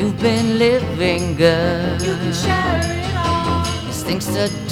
you've been living, girl. You can share it all. There's things to